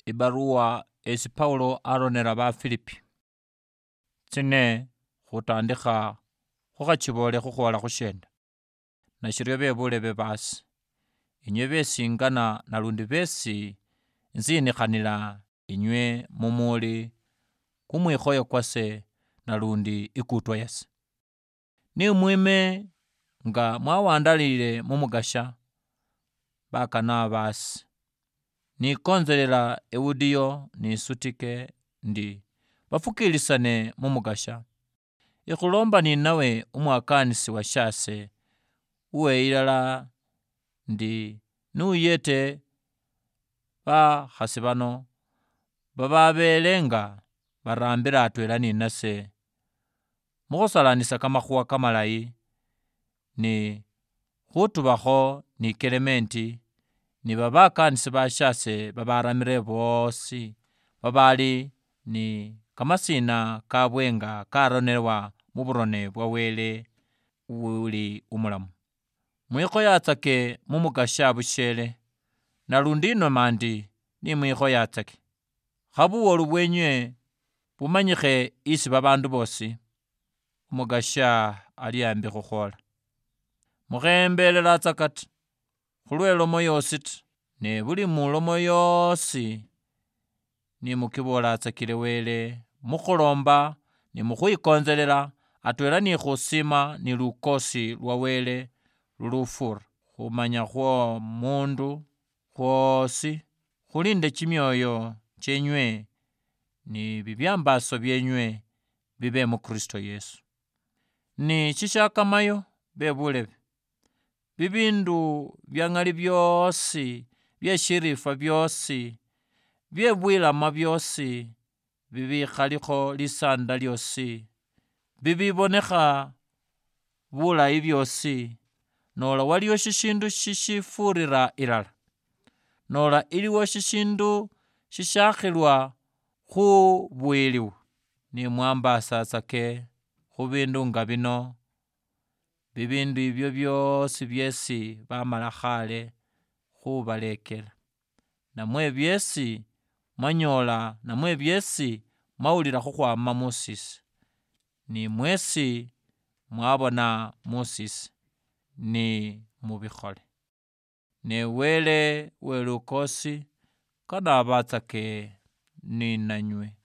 ibarua esi Paulo aronera ba Filipi tsine khutandikha khukhachibole khukhola khushenda na shiryo bebule bebasi inywe besingana nalundi besi nzinikhanila inywe mumuli kumwikhoyo kwase nalundi ikutwa yase ni mwime nga mwawandalile mumugasha bakana basi nikonzelela Eudiyo ni Sutike ndi bafukilisane mumugasha ikhulomba ninawe umwakanisi wa shase uwe ilala ndi nuyete bakhasi bano bababelenga barambila atwela ninase mukhusalanisa kamakhuwa kamalayi ni khutubakho ni Kelementi ni babakanisi bashase babaramile bosi babali ni kamasina kabwenga karonelwa muburone bwa Wele uli umulamu. Mwikhoyatsake mumugasha bushele nalundi inomandi ni mwikhoyatsake khabuwolu bwenywe bumanyikhe isi babandu bosi umugasha ali ambi khukhola. Mukhembelela kati khulwe lomo yosi ne buli mulomo yosi ni mukibolatsakile Wele mukhulomba ni mukhwikonzelela atwela ni khusima ni lukosi lwa Wele lulufura khumanya khwo mundu khwosi khulinde kimyoyo kyenywe ni bibyambaso byenywe bibe mu Kristo Yesu. Ni shishakamayo bebulebe bibindu byangali byosi byeshirifa byosi byebwilama byosi bibikhalikho lisanda lyosi bibibonekha bulayi byosi nola waliwo shishindu shishifurira ilala nola iliwo shishindu shishakhilwa khubwiliwa ni mwambasatsake khubindu nga bino bibindu ibyo byosi byesi bamala khale khubalekela namwe byesi mwanyola namwe byesi mwawulila khukhwama musisi ni mwesi mwabona musisi ni mubikhole ne Wele we lukosi kanabatsake ni nanywe.